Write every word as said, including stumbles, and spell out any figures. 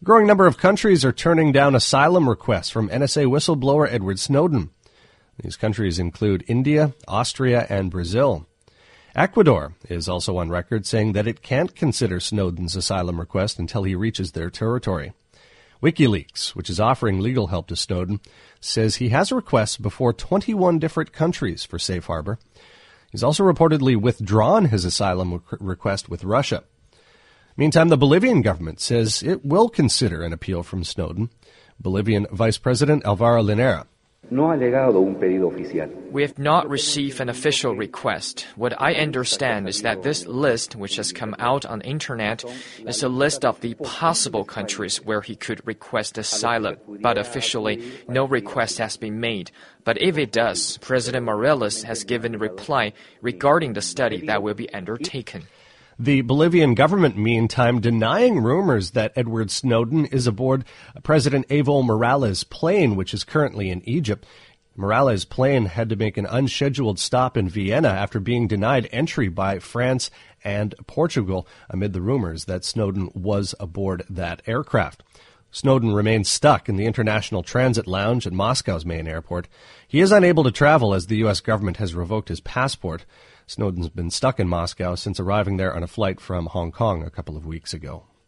growing number of countries are turning down asylum requests from N S A whistleblower Edward Snowden. These countries include India, Austria, and Brazil. Ecuador is also on record saying that it can't consider Snowden's asylum request until he reaches their territory. WikiLeaks, which is offering legal help to Snowden, says he has requests before twenty-one different countries for safe harbor. He's also reportedly withdrawn his asylum request with Russia. Meantime, the Bolivian government says it will consider an appeal from Snowden. Bolivian Vice President Alvaro Linera. We have not received an official request. What I understand is that this list, which has come out on the internet, is a list of the possible countries where he could request asylum. But officially, no request has been made. But if it does, President Morales has given a reply regarding the study that will be undertaken. The Bolivian government, meantime, denying rumors that Edward Snowden is aboard President Evo Morales' plane, which is currently in Egypt. Morales' plane had to make an unscheduled stop in Vienna after being denied entry by France and Portugal amid the rumors that Snowden was aboard that aircraft. Snowden remains stuck in the International Transit Lounge at Moscow's main airport. He is unable to travel as the U S government has revoked his passport. Snowden's been stuck in Moscow since arriving there on a flight from Hong Kong a couple of weeks ago.